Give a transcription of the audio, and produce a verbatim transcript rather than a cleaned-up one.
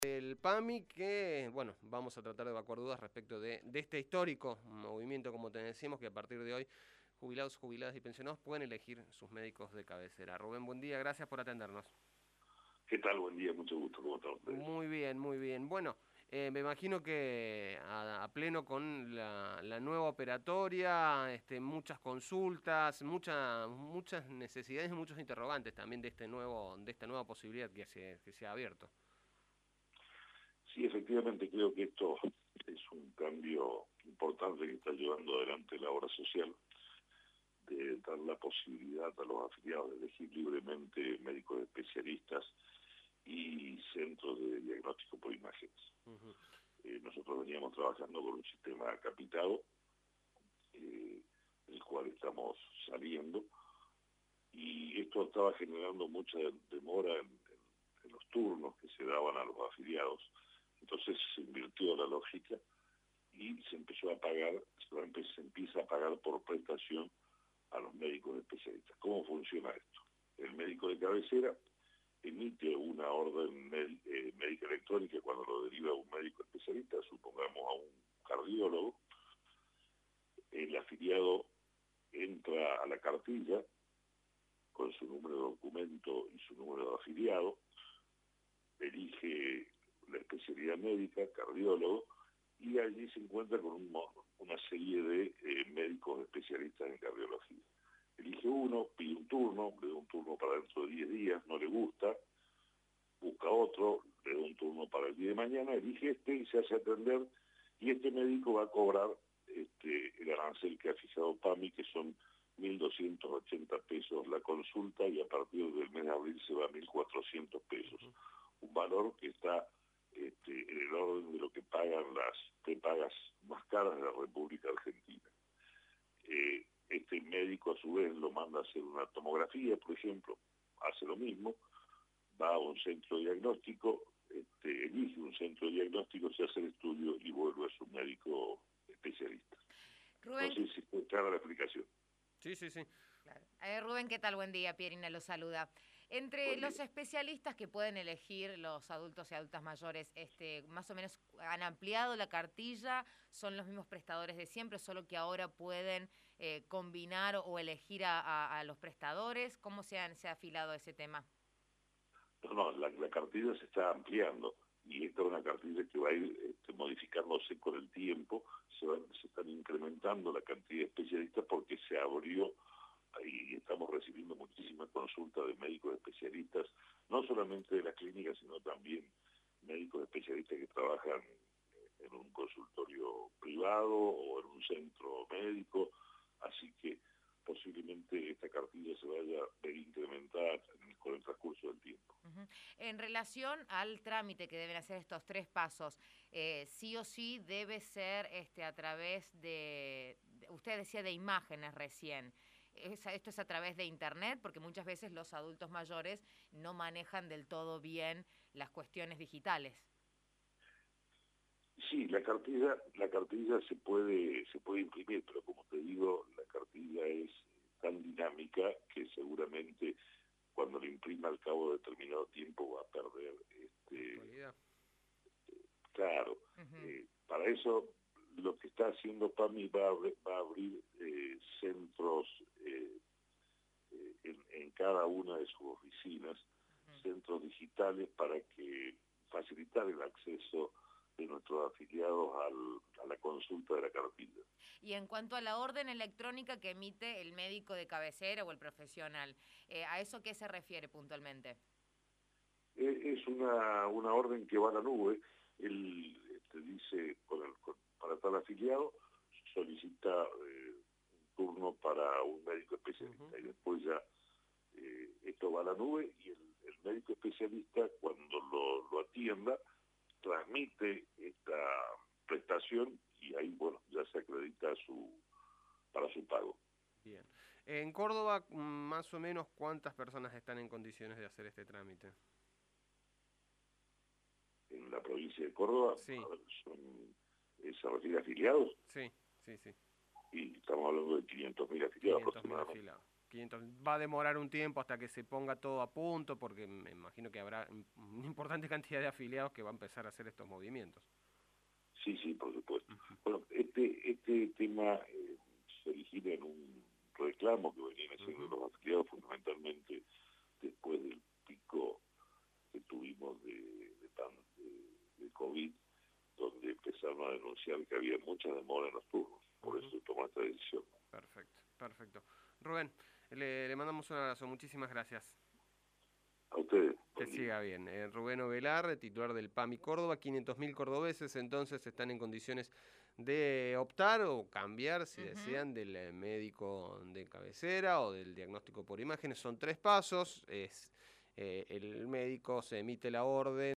El PAMI, que bueno, vamos a tratar de evacuar dudas respecto de, de este histórico movimiento, como te decimos, que a partir de hoy jubilados, jubiladas y pensionados pueden elegir sus médicos de cabecera. Rubén, buen día, gracias por atendernos. ¿Qué tal? Buen día, mucho gusto. ¿Cómo están ustedes? Muy bien, muy bien. Bueno, eh, me imagino que a, a pleno con la, la nueva operatoria, este, muchas consultas, mucha, muchas necesidades y muchos interrogantes también de este nuevo, de esta nueva posibilidad que se, que se ha abierto. Sí, efectivamente creo que esto es un cambio importante que está llevando adelante la obra social, de dar la posibilidad a los afiliados de elegir libremente médicos especialistas y centros de diagnóstico por imágenes. Uh-huh. Eh, nosotros veníamos trabajando con un sistema capitado, eh, del cual estamos saliendo, y esto estaba generando mucha demora en, en, en los turnos que se daban a los afiliados. Entonces se invirtió la lógica y se empezó a pagar, se empieza a pagar por prestación a los médicos especialistas. ¿Cómo funciona esto? El médico de cabecera emite una orden eh, médica electrónica cuando lo deriva a un médico especialista, supongamos a un cardiólogo. El afiliado entra a la cartilla con su número de documento y su número de afiliado, elige la especialidad médica, cardiólogo, y allí se encuentra con un, una serie de eh, médicos especialistas en cardiología. Elige uno, pide un turno, le da un turno para dentro de diez días, no le gusta, busca otro, le da un turno para el día de mañana, elige este y se hace atender, y este médico va a cobrar este, el arancel que ha fijado PAMI, que son mil doscientos ochenta pesos la consulta, y a partir del mes de abril se va a mil cuatrocientos pesos. Uh-huh. Un valor que está este, en el orden de lo que pagan las prepagas más caras de la República Argentina. Eh, este médico a su vez lo manda a hacer una tomografía, por ejemplo, hace lo mismo, va a un centro diagnóstico, este, elige un centro diagnóstico, se hace el estudio y vuelve a su médico especialista. No Rubén, sé si fue clara la explicación. Sí, sí, sí. claro. Eh, Rubén, ¿qué tal? Buen día, Pierina lo saluda. Entre Buen los día. especialistas que pueden elegir los adultos y adultas mayores, este, más o menos han ampliado la cartilla, son los mismos prestadores de siempre, solo que ahora pueden eh, combinar o elegir a, a, a los prestadores. ¿Cómo se, han, se ha afilado ese tema? No, no, la, la cartilla se está ampliando, y esta es una cartilla que va a ir este, modificándose con el tiempo. Se, van, se están incrementando la cantidad de especialistas porque se abrió y estamos recibiendo muchísimas consultas de médicos especialistas, no solamente de las clínicas, sino también médicos especialistas que trabajan en un consultorio privado o en un centro médico, así que posiblemente esta cartilla se vaya a ver incrementada con el transcurso del tiempo. Uh-huh. En relación al trámite que deben hacer estos tres pasos, eh, sí o sí debe ser este, a través de, de, usted decía de imágenes recién, es, esto es a través de internet, porque muchas veces los adultos mayores no manejan del todo bien las cuestiones digitales. Sí, la cartilla, la cartilla se puede, se puede imprimir, pero como te digo, la cartilla es tan dinámica que seguramente cuando lo imprima al cabo de determinado tiempo va a perder este Actualidad. claro. Uh-huh. Eh, para eso lo que está haciendo PAMI va a, va a abrir eh, centros eh, eh, en, en cada una de sus oficinas, Uh-huh. centros digitales para que facilitar el acceso de nuestros afiliados al, a la consulta de la cartilla. Y en cuanto a la orden electrónica que emite el médico de cabecera o el profesional, eh, ¿a eso qué se refiere puntualmente? Eh, es una, una orden que va a la nube. Él te dice, con el, con, para tal afiliado, solicita eh, un turno para un médico especialista. Uh-huh. Y después ya eh, esto va a la nube, y el, el médico especialista, cuando lo, lo atienda, transmite esta prestación, y ahí, bueno, ya se acredita su para su pago. Bien. En Córdoba, más o menos, ¿cuántas personas están en condiciones de hacer este trámite? En la provincia de Córdoba, Sí, a ver, son, eh, se refiere a afiliados, sí, sí, sí. y estamos hablando de quinientos mil afiliados quinientos mil aproximadamente. afiliados. quinientos, va a demorar un tiempo hasta que se ponga todo a punto, porque me imagino que habrá una importante cantidad de afiliados que va a empezar a hacer estos movimientos. Sí, sí, por supuesto. Uh-huh. Bueno, este, este tema eh, se origina en un reclamo que venían haciendo uh-huh. los afiliados fundamentalmente después del pico que tuvimos de, de, de, de COVID, donde empezaron a denunciar que había mucha demora en los turnos. Por uh-huh. eso se tomó esta decisión. Perfecto, perfecto. Rubén, le, le mandamos un abrazo. Muchísimas gracias. A ustedes. Que siga bien. Eh, Rubén Ovelar, titular del PAMI Córdoba. quinientos mil cordobeses entonces están en condiciones de optar o cambiar, si uh-huh. desean, del médico de cabecera o del diagnóstico por imágenes. Son tres pasos. Es, eh, el médico se emite la orden.